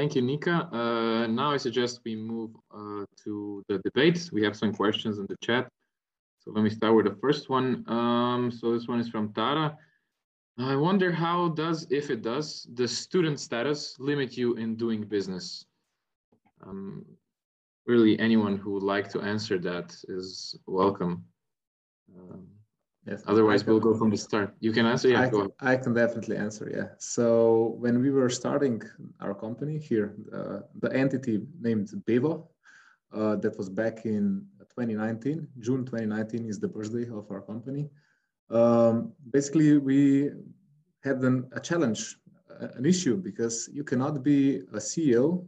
Thank you, Nika. Now I suggest we move to the debate. We have some questions in the chat. So let me start with the first one. So this one is from Tara. I wonder how does, if it does, the student status limit you in doing business? Really, anyone who would like to answer that is welcome. Yes, otherwise, we'll go from the start. You can answer? Yeah, go ahead. I can definitely answer, yeah. So when we were starting our company here, the entity named Bevo, that was back in 2019. June 2019 is the birthday of our company. Basically, we had a challenge, an issue, because you cannot be a CEO,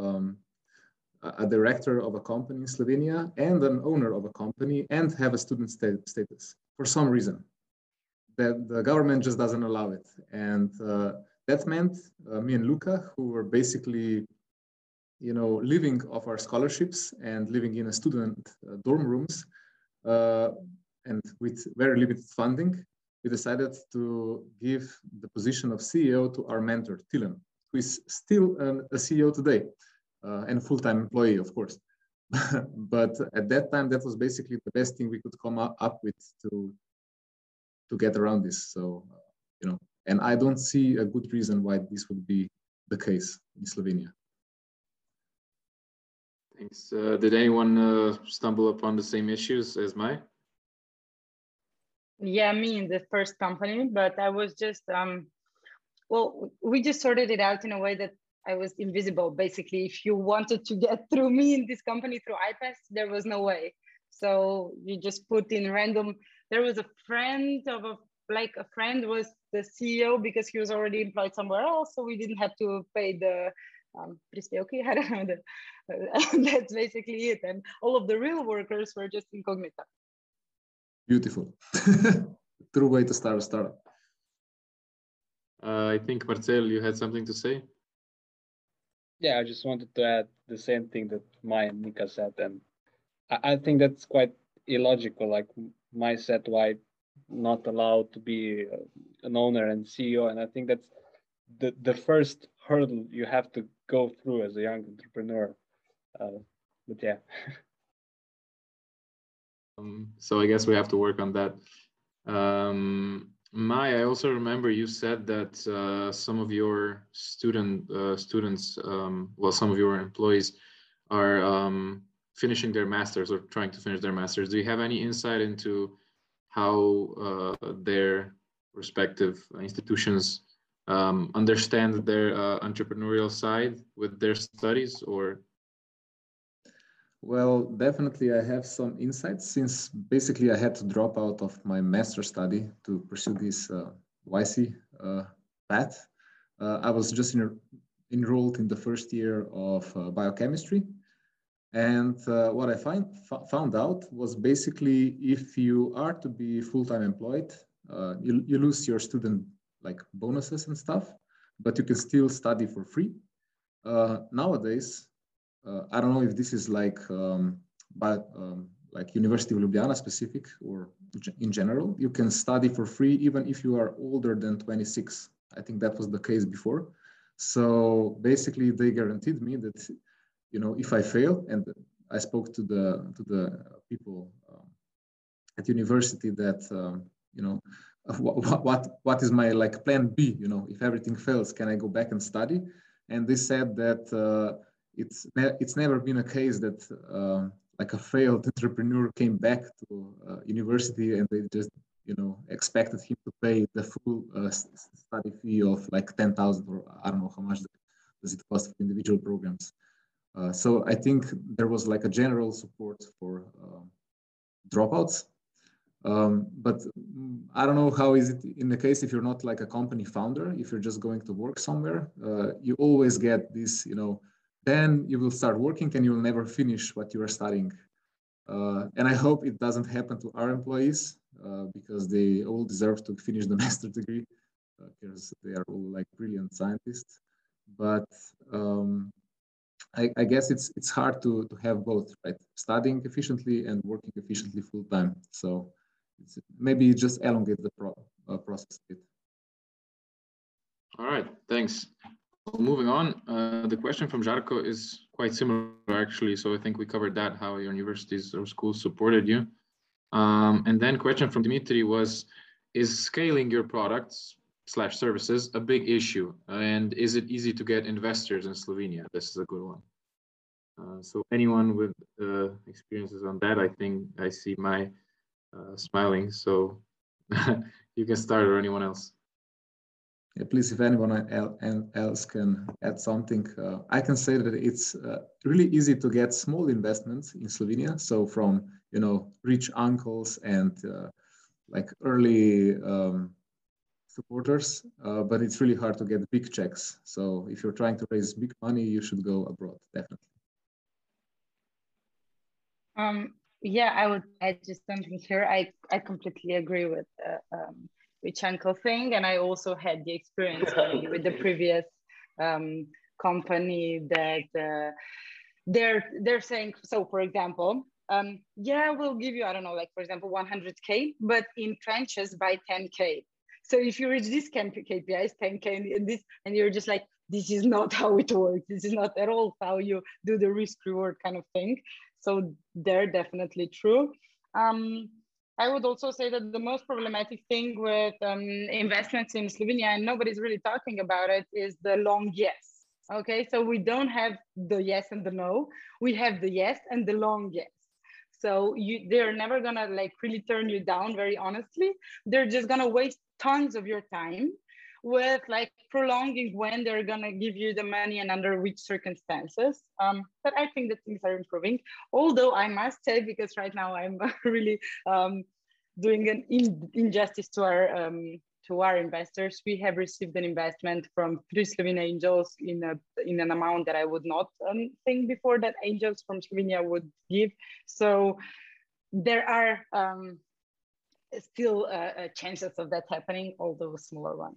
a director of a company in Slovenia, and an owner of a company and have a student status for some reason. That the government just doesn't allow it. And that meant me and Luca, who were basically, living off our scholarships and living in a student dorm rooms, and with very limited funding, we decided to give the position of CEO to our mentor, Tilen, who is still a CEO today and a full-time employee, of course. But at that time, that was basically the best thing we could come up with to get around this. So, and I don't see a good reason why this would be the case in Slovenia. Thanks. Did anyone stumble upon the same issues as Mai? Yeah, me in the first company, but I was just, well, we just sorted it out in a way that I was invisible. Basically, if you wanted to get through me in this company through iPass, there was no way. So you just put in random. There was a friend of a friend was the CEO because he was already employed somewhere else. So we didn't have to pay the okay, I don't know. That's basically it. And all of the real workers were just incognito. Beautiful. True way to start a startup. I think, Marcel, you had something to say? Yeah, I just wanted to add the same thing that Mai and Nika said. And I think that's quite illogical. Like Mai said, why not allowed to be an owner and CEO? And I think that's the first hurdle you have to go through as a young entrepreneur. But yeah. So I guess we have to work on that. Mai, I also remember you said that some of your students, well, some of your employees are finishing their masters or trying to finish their masters. Do you have any insight into how their respective institutions understand their entrepreneurial side with their studies, or? Well, definitely I have some insights, since basically I had to drop out of my master study to pursue this YC path. I was just enrolled in the first year of biochemistry. And what I found out was basically if you are to be full-time employed, you lose your student bonuses and stuff, but you can still study for free. Nowadays, I don't know if this is like University of Ljubljana specific or in general, you can study for free even if you are older than 26. I think that was the case before. So basically they guaranteed me that, if I fail, and I spoke to the people at university that, what is my plan B, if everything fails, can I go back and study? And they said that it's never been a case that a failed entrepreneur came back to university and they just expected him to pay the full study fee of 10,000, or I don't know how much does it cost for individual programs. So I think there was a general support for dropouts. But I don't know how is it in the case if you're not a company founder, if you're just going to work somewhere, you always get this, then you will start working and you'll never finish what you are studying. And I hope it doesn't happen to our employees because they all deserve to finish the master's degree because they are all brilliant scientists. But I guess it's hard to have both, right? Studying efficiently and working efficiently full time. So maybe just elongate the process a bit. All right, thanks. moving on, the question from Žarko is quite similar actually. So I think we covered that, how your universities or schools supported you. And then question from Dimitri was, is scaling your products / services a big issue? And is it easy to get investors in Slovenia? This is a good one. So anyone with experiences on that, I think I see my smiling. So you can start, or anyone else. Yeah, please, if anyone else can add something, I can say that it's really easy to get small investments in Slovenia. So from, you know, rich uncles and like early supporters, but it's really hard to get big checks. So if you're trying to raise big money, you should go abroad, definitely. Yeah, I would add just something here. I completely agree with rich uncle thing, and I also had the experience with the previous company that they're saying. So, for example, yeah, we'll give you, I don't know, like for example, 100K, but in tranches by 10K. So if you reach this KPIs, 10K, and this, and you're just like, this is not how it works. This is not at all how you do the risk reward kind of thing. So they're definitely true. I would also say that the most problematic thing with investments in Slovenia, and nobody's really talking about it, is the long yes. Okay, so we don't have the yes and the no. We have the yes and the long yes. So they're never gonna like really turn you down, very honestly. They're just gonna waste tons of your time with like prolonging when they're gonna give you the money and under which circumstances. But I think that things are improving. Although I must say, because right now I'm really doing an injustice to our investors, we have received an investment from 3 Slovene angels in an amount that I would not think before that angels from Slovenia would give. So there are still chances of that happening, although smaller ones.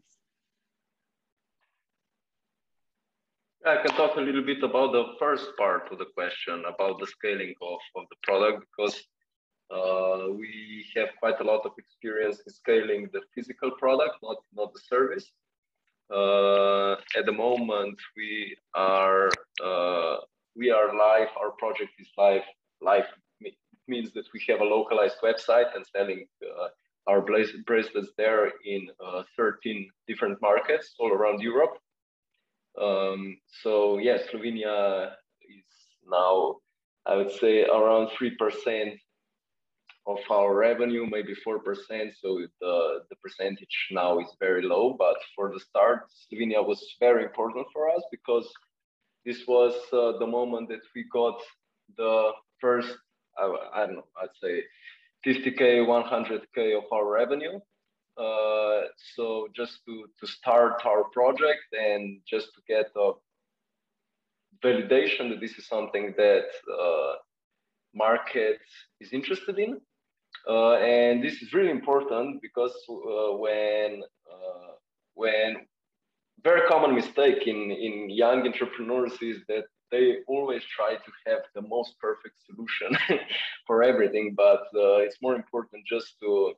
I can talk a little bit about the first part of the question about the scaling of the product, because we have quite a lot of experience in scaling the physical product, not the service. At the moment, we are live. Our project is live. Live means that we have a localized website and selling our bracelets there in 13 different markets all around Europe. So yes, Slovenia is now, I would say, around 3% of our revenue, maybe 4%. So the percentage now is very low. But for the start, Slovenia was very important for us, because this was the moment that we got the first, I don't know, I'd say 50K, 100K of our revenue. So just to start our project and just to get a validation that this is something that market is interested in. And this is really important, because when very common mistake in young entrepreneurs is that they always try to have the most perfect solution for everything, but it's more important just to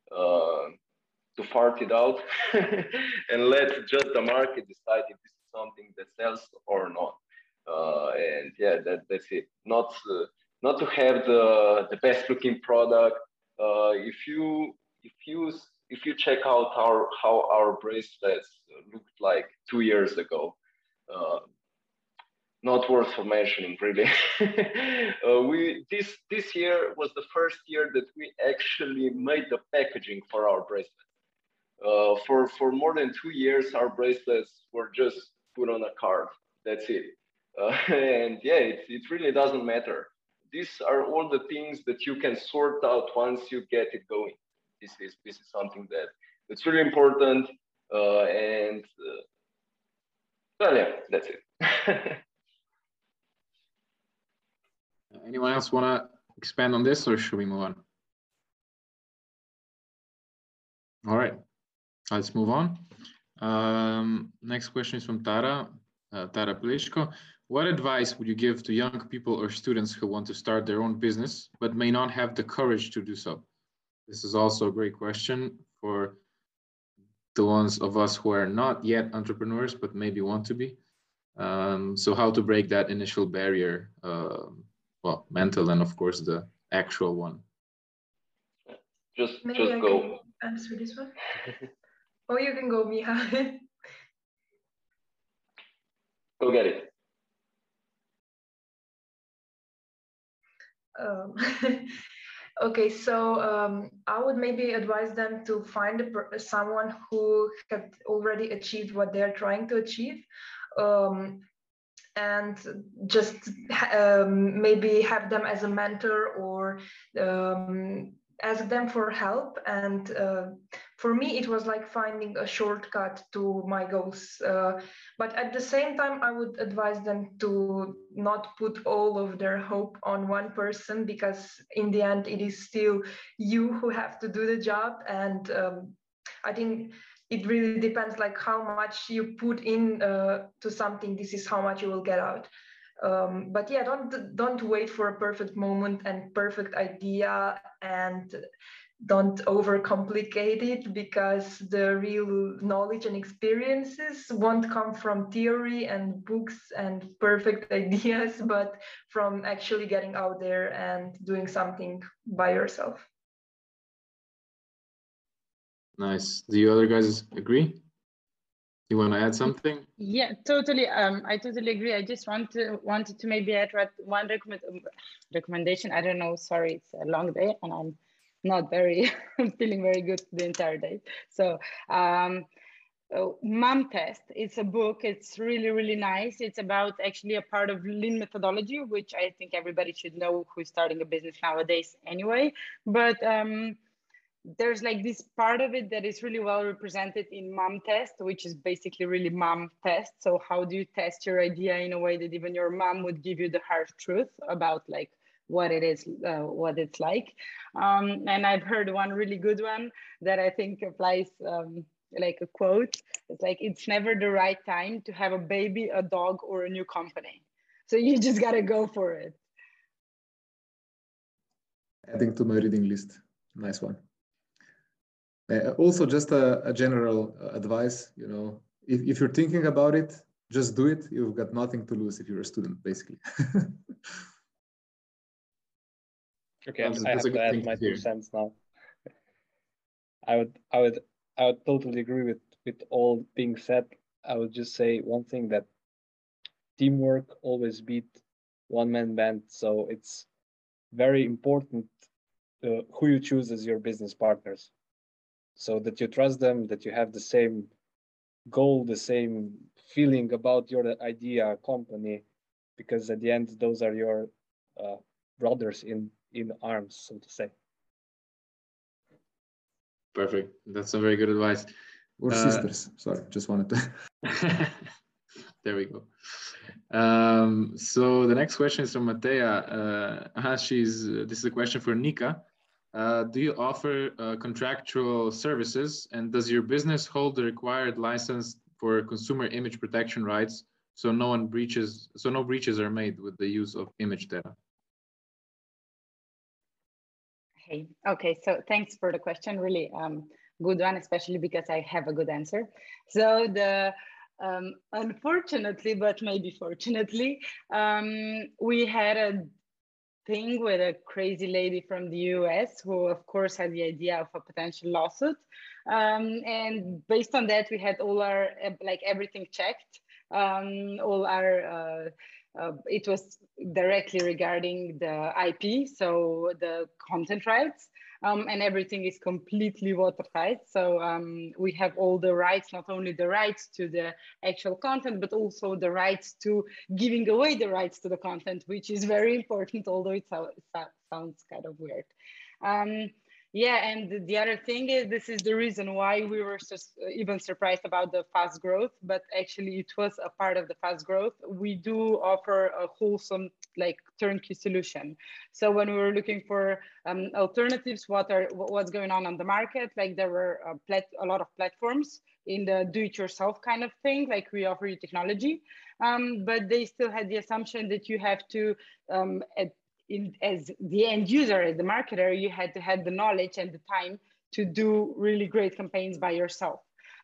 fart it out and let just the market decide if this is something that sells or not. And yeah, that's it. Not to have the best looking product. If you check out how our bracelets looked like 2 years ago, not worth for mentioning, really. This year was the first year that we actually made the packaging for our bracelets. For more than 2 years, our bracelets were just put on a card. That's it. And yeah, it really doesn't matter. These are all the things that you can sort out once you get it going. This is something that's really important. Well, yeah, that's it. Anyone else want to expand on this, or should we move on? All right, let's move on. Next question is from Tara Pliško. What advice would you give to young people or students who want to start their own business but may not have the courage to do so? This is also a great question for the ones of us who are not yet entrepreneurs, but maybe want to be. So how to break that initial barrier, well, mental and of course the actual one. Just Maybe I go. can answer this one. Oh, you can go, Miha. Go get it. Okay, so I would maybe advise them to find someone who had already achieved what they're trying to achieve, and just maybe have them as a mentor or ask them for help. And for me, it was like finding a shortcut to my goals. But at the same time, I would advise them to not put all of their hope on one person, because in the end, it is still you who have to do the job. And I think it really depends, like how much you put in to something. This is how much you will get out. But yeah, don't wait for a perfect moment and perfect idea, and don't overcomplicate it, because the real knowledge and experiences won't come from theory and books and perfect ideas, but from actually getting out there and doing something by yourself. Nice. Do you other guys agree? You want to add something? Yeah, totally. I totally agree. I just wanted to maybe add one recommendation. I don't know. Sorry, it's a long day, and I'm not very feeling very good the entire day. So, Mom Test. It's a book. It's really nice. It's about actually a part of Lean methodology, which I think everybody should know who's starting a business nowadays, anyway. But there's like this part of it that is really well represented in Mom Test, which is basically really mom test. So how do you test your idea in a way that even your mom would give you the harsh truth about like what it is, what it's like. And I've heard one really good one that I think applies like a quote. It's like, it's never the right time to have a baby, a dog, or a new company. So you just gotta go for it. Adding to my reading list. Nice one. Also, just a general advice, you know, if you're thinking about it, just do it. You've got nothing to lose if you're a student, basically. Okay, I have to add my 2 cents now. I would totally agree with all being said. I would just say one thing, that teamwork always beat one-man band. So it's very important who you choose as your business partners, so that you trust them, that you have the same goal, the same feeling about your idea, company, because at the end, those are your brothers in arms, so to say. Perfect. That's some very good advice. Or sisters. Sorry, just wanted to. There we go. So the next question is from Matea. This is a question for Nika. Do you offer contractual services, and does your business hold the required license for consumer image protection rights, so no breaches are made with the use of image data? Hey, okay, so thanks for the question. Really good one, especially because I have a good answer. So the unfortunately, but maybe fortunately, we had a thing with a crazy lady from the US who, of course, had the idea of a potential lawsuit. And based on that, we had all our, like everything checked, all our, it was directly regarding the IP, so the content rights, and everything is completely watertight. So we have all the rights, not only the rights to the actual content, but also the rights to giving away the rights to the content, which is very important, although it sounds kind of weird. Yeah, and the other thing is, this is the reason why we were even surprised about the fast growth, but actually it was a part of the fast growth. We do offer a wholesome, like, turnkey solution. So when we were looking for alternatives, what's going on the market, like there were a lot of platforms in the do-it-yourself kind of thing, like we offer you technology, but they still had the assumption that you have to, as the end user, as the marketer, you had to have the knowledge and the time to do really great campaigns by yourself.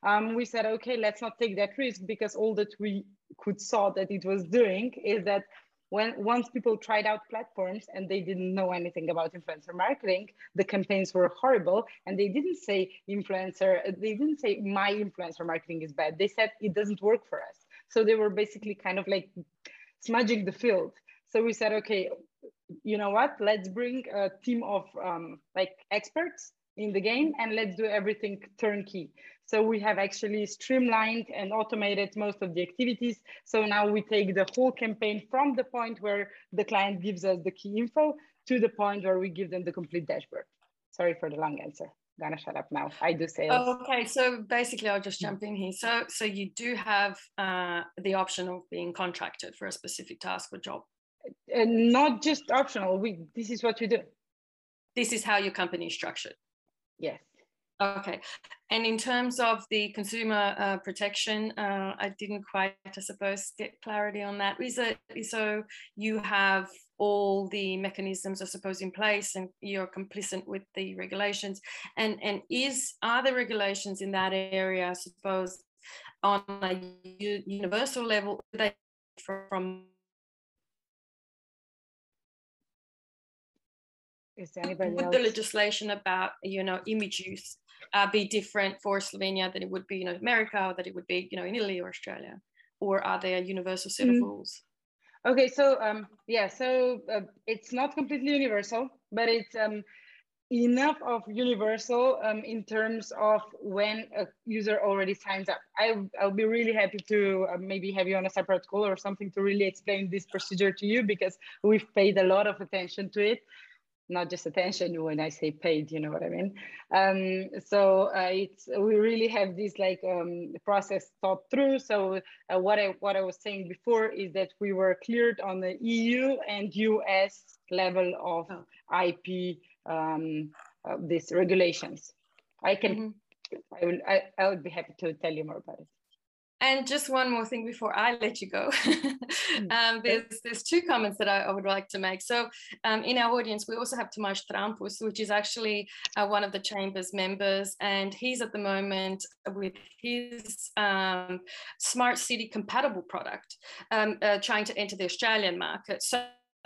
we said, okay, let's not take that risk, because all that we could saw that it was doing is that once people tried out platforms and they didn't know anything about influencer marketing, the campaigns were horrible, and they didn't say they didn't say my influencer marketing is bad. They said it doesn't work for us. So they were basically kind of like smudging the field. So we said, okay, you know what? Let's bring a team of like experts in the game, and let's do everything turnkey. So we have actually streamlined and automated most of the activities. So now we take the whole campaign from the point where the client gives us the key info to the point where we give them the complete dashboard. Sorry for the long answer. Gonna shut up now. I do sales. Okay, so basically I'll just jump in here. So you do have the option of being contracted for a specific task or job. Not just optional. This is what we do. This is how your company is structured. Yes. Okay. And in terms of the consumer protection, I didn't quite, I suppose, get clarity on that. So you have all the mechanisms, I suppose, in place, and you're complicit with the regulations. And are the regulations in that area, I suppose, on a universal level, from Is anybody would else? the legislation about image use be different for Slovenia than it would be in America, or that it would be in Italy or Australia, or are there universal set of rules? Okay, so it's not completely universal, but it's enough of universal in terms of when a user already signs up. I'll be really happy to maybe have you on a separate call or something to really explain this procedure to you, because we've paid a lot of attention to it. Not just attention, when I say paid, you know what I mean. We really have this like process thought through. So what I was saying before is that we were cleared on the EU and US level of IP these regulations. I would be happy to tell you more about it. And just one more thing before I let you go. There's two comments that I would like to make. So in our audience, we also have Tomasz Trampus, which is actually one of the Chamber's members. And he's at the moment with his smart city compatible product, trying to enter the Australian market. So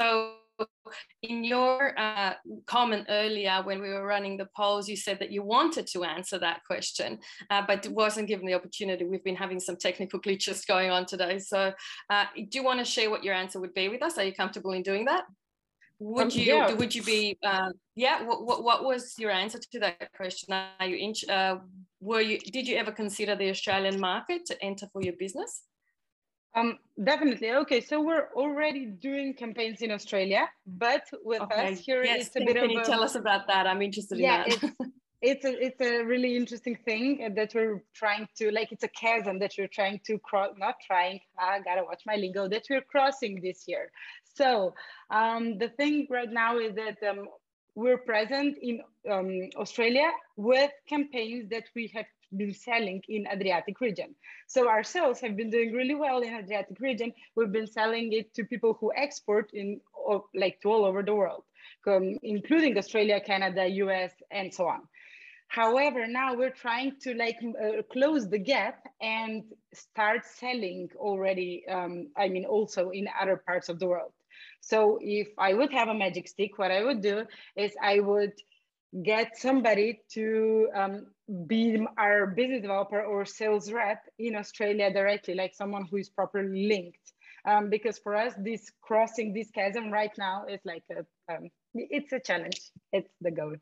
in your comment earlier, when we were running the polls, you said that you wanted to answer that question, but wasn't given the opportunity. We've been having some technical glitches going on today. So do you want to share what your answer would be with us? Are you comfortable in doing that? Would you be, what was your answer to that question? Are you did you ever consider the Australian market to enter for your business? Definitely. Okay, so we're already doing campaigns in Australia, but with us here, it's a bit of. Can you tell us about that? I'm interested in that. It's a really interesting thing that we're trying to, like, it's a chasm that we're trying to cross. Not trying. I gotta watch my lingo. That we're crossing this year. So the thing right now is that we're present in Australia with campaigns that we have been selling in Adriatic region. So our sales have been doing really well in Adriatic region. We've been selling it to people who export to all over the world, including Australia, Canada, US, and so on. However, now we're trying to close the gap and start selling already, also in other parts of the world. So if I would have a magic stick, what I would do is I would get somebody to be our business developer or sales rep in Australia directly, like someone who is properly linked. Because for us, crossing this chasm right now is like it's a challenge. It's the goal.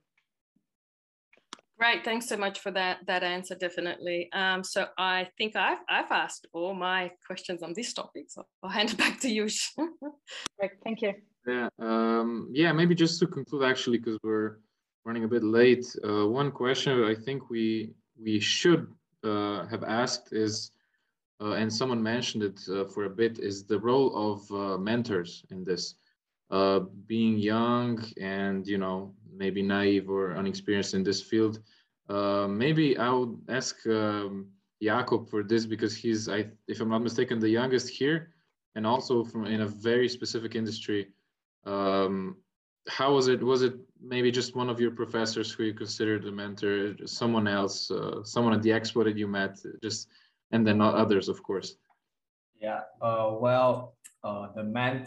Great, thanks so much for that answer, definitely. So I think I've asked all my questions on this topic, so I'll hand it back to you. Right, thank you. Yeah, maybe just to conclude, actually, because we're running a bit late. One question I think we should have asked is, and someone mentioned it for a bit, is the role of mentors in this. Being young and maybe naive or unexperienced in this field, maybe I would ask Jakob for this, because he's, if I'm not mistaken, the youngest here, and also in a very specific industry. how was it? Was it maybe just one of your professors who you considered a mentor, someone else, someone at the expo that you met, just, and then not others, of course? Yeah, the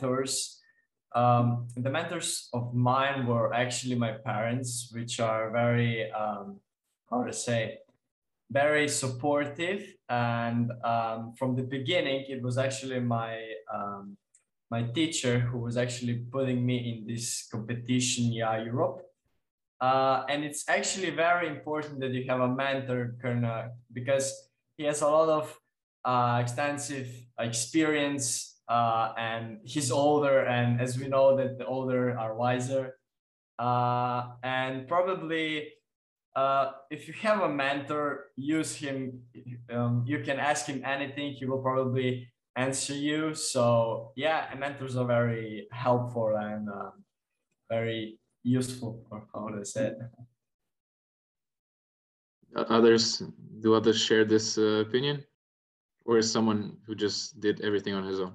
mentors of mine were actually my parents, which are very, how to say, very supportive. And from the beginning, it was actually my teacher who was actually putting me in this competition, Yeah Europe. And it's actually very important that you have a mentor, because he has a lot of extensive experience, and he's older, and as we know that the older are wiser, and probably if you have a mentor, use him. You can ask him anything, he will probably answer you. So yeah, mentors are very helpful and very useful, or how to say it. Do others share this opinion, or is someone who just did everything on his own?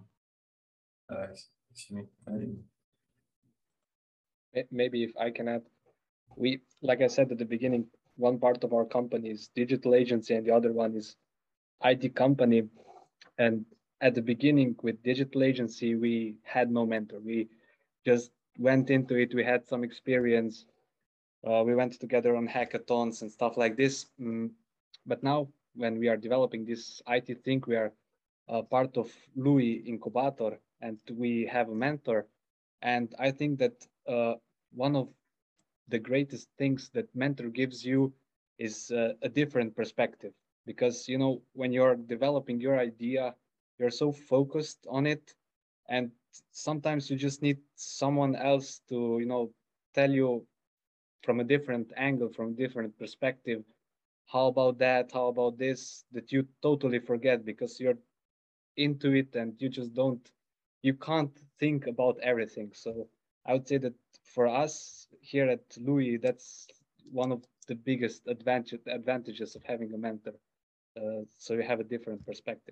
Maybe if I can add, we, like I said at the beginning, one part of our company is digital agency and the other one is IT company. And at the beginning with digital agency, we had no mentor. We just went into it. We had some experience. We went together on hackathons and stuff like this. But now when we are developing this IT thing, we are part of Louis Incubator and we have a mentor. And I think that one of the greatest things that mentor gives you is a different perspective, because, you know, when you're developing your idea, you're so focused on it, and sometimes you just need someone else to, you know, tell you from a different angle, from a different perspective, how about that, how about this, that you totally forget because you're into it and you can't think about everything. So I would say that for us here at Louis, that's one of the biggest advantages of having a mentor. So you have a different perspective.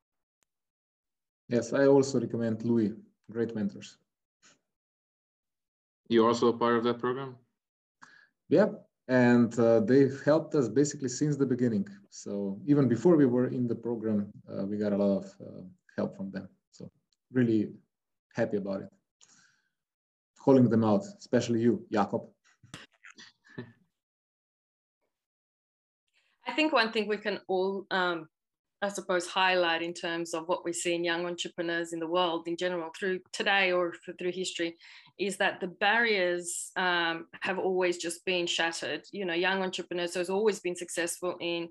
Yes, I also recommend Louis. Great mentors. You're also a part of that program? Yeah, and they've helped us basically since the beginning. So even before we were in the program, we got a lot of help from them. So really happy about it. Calling them out, especially you, Jakob. I think one thing we can all, I suppose, highlight in terms of what we see in young entrepreneurs in the world in general, through today or through history, is that the barriers have always just been shattered. You know, young entrepreneurs has always been successful in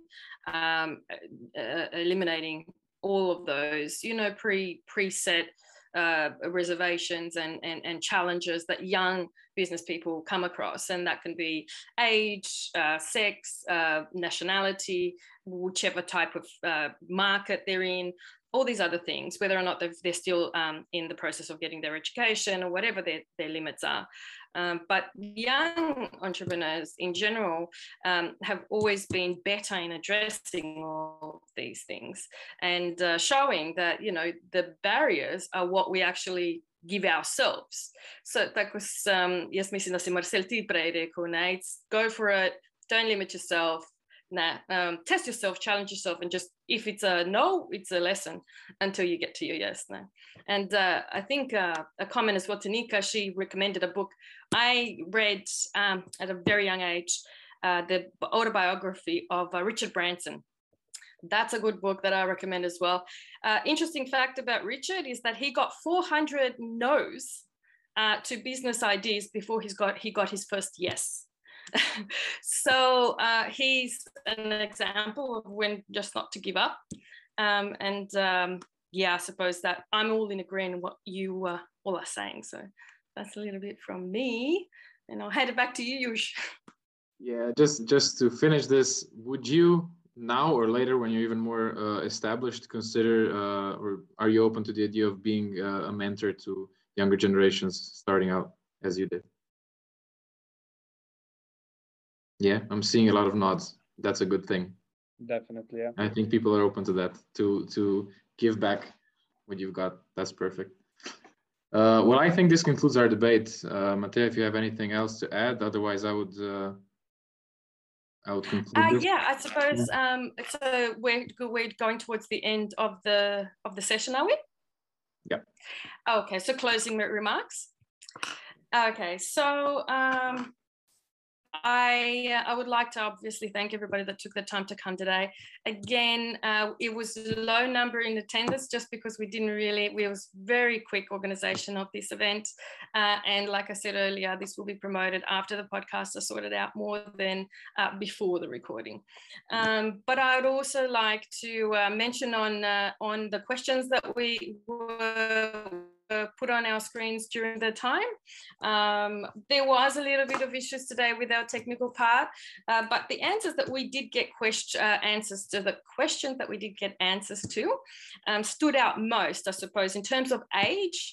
eliminating all of those, you know, preset reservations and challenges that young business people come across, and that can be age, sex, nationality, whichever type of market they're in, all these other things, whether or not they're still in the process of getting their education or whatever their limits are. But young entrepreneurs in general have always been better in addressing all of these things and showing that, you know, the barriers are what we actually give ourselves. So tako jaz mislim, da si Marcel ti prej rekel, ne, go for it, don't limit yourself, test yourself, challenge yourself, and just, if it's a no, it's a lesson until you get to your yes. No? And I think a comment as well to Nika, she recommended a book I read at a very young age, the autobiography of Richard Branson. That's a good book that I recommend as well. Interesting fact about Richard is that he got 400 no's to business ideas before he got his first yes. So he's an example of when just not to give up. Yeah, I suppose that I'm all in agreement with what you all are saying. So that's a little bit from me, and I'll hand it back to you, Yush. Yeah, just to finish this, would you now or later, when you're even more established, consider or are you open to the idea of being a mentor to younger generations starting out as you did? Yeah, I'm seeing a lot of nods. That's a good thing. Definitely, yeah. I think people are open to that, to give back what you've got. That's perfect. Well, I think this concludes our debate. Mattea, if you have anything else to add, otherwise I would conclude this. Yeah, I suppose. So we're going towards the end of the session, are we? Yeah. Okay, so closing remarks. Okay, so I would like to obviously thank everybody that took the time to come today. Again, it was a low number in attendance just because we was very quick organization of this event. And like I said earlier, this will be promoted after the podcasts are sorted out more than before the recording. But I would also like to mention on the questions that we were put on our screens during the time. There was a little bit of issues today with our technical part, but the answers that we did get answers to the questions that we did get answers to stood out most, I suppose, in terms of age.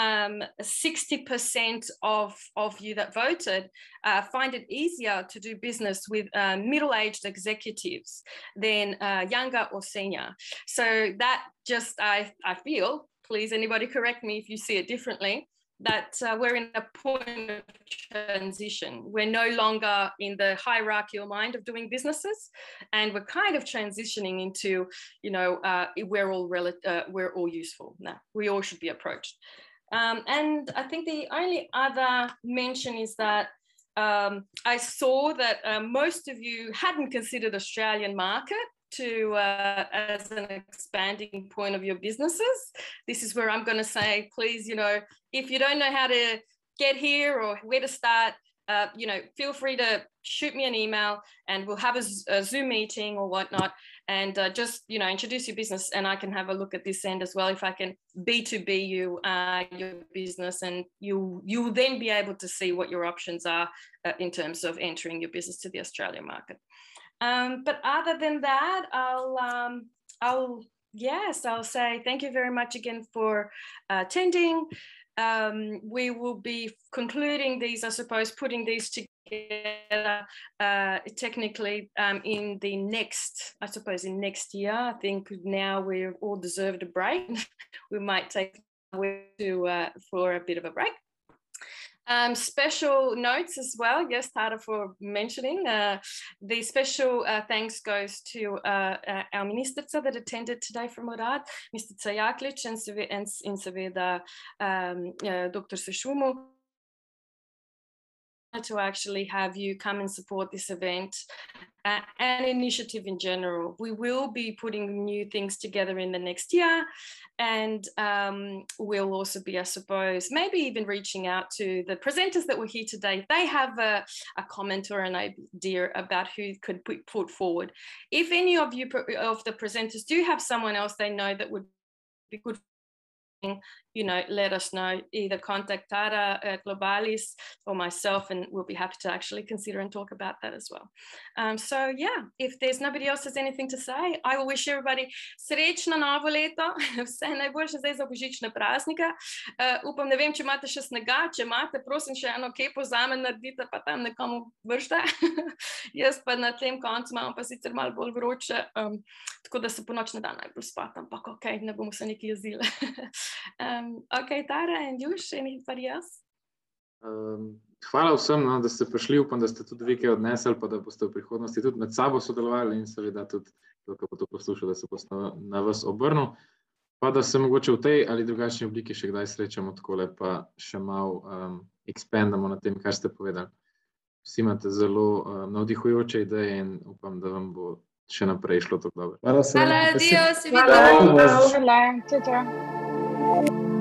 60% of you that voted find it easier to do business with middle-aged executives than younger or senior. So that just, I feel, please anybody correct me if you see it differently, that we're in a point of transition. We're no longer in the hierarchical mind of doing businesses, and we're kind of transitioning into, we're all useful now. We all should be approached. And I think the only other mention is that I saw that most of you hadn't considered Australian market as an expanding point of your businesses. This is where I'm going to say, please, if you don't know how to get here or where to start, feel free to shoot me an email and we'll have a Zoom meeting or whatnot, and just, introduce your business, and I can have a look at this end as well if I can B2B your business, and you'll then be able to see what your options are in terms of entering your business to the Australian market. But other than that, I'll say thank you very much again for attending. We will be concluding these, I suppose, putting these together technically in the next year. I think now we've all deserved a break. We might take for a bit of a break. Special notes as well, yes, Tara, for mentioning. The special thanks goes to our ministrica that attended today from Urad, Mr. Cajaklic, and seveda Dr. Sešumu, to actually have you come and support this event and initiative in general. We will be putting new things together in the next year, and we'll also be, I suppose, maybe even reaching out to the presenters that were here today. They have a comment or an idea about who could put forward. If any of you, of the presenters, do have someone else they know that would be good, let us know. Either contact Tara at Globalis or myself, and we'll be happy to actually consider and talk about that as well. So yeah, if there's nobody else has anything to say, I will wish everybody srečno novo leto, vse najboljše zdaj za božične praznike. Upam, ne vem, če imate še snega, če imate, prosim, še eno kepo zame naredite, pa tam nekomu vršte. Jaz pa na tem koncu imam pa sicer malo bolj vroče, tako da se po noč ne da najbolj spati, ampak ok, ne bomo se nekaj jezile. Okay, Tara and Juš, anybody else? Hvala vsem, da ste prišli, upam, da ste tudi vi kaj odnesli, pa da boste v prihodnosti tudi med sabo sodelovali in seveda tudi, ko bo to poslušal, da se boste na vas obrnil, pa da se mogoče v tej ali drugačni obliki še kdaj srečamo takole, pa še malo expandamo na tem, kar ste povedali. Vsi imate zelo navdihujoče ideje in upam, da vam bo še naprej šlo tako dobro. Hvala, adios. Hvala, čau.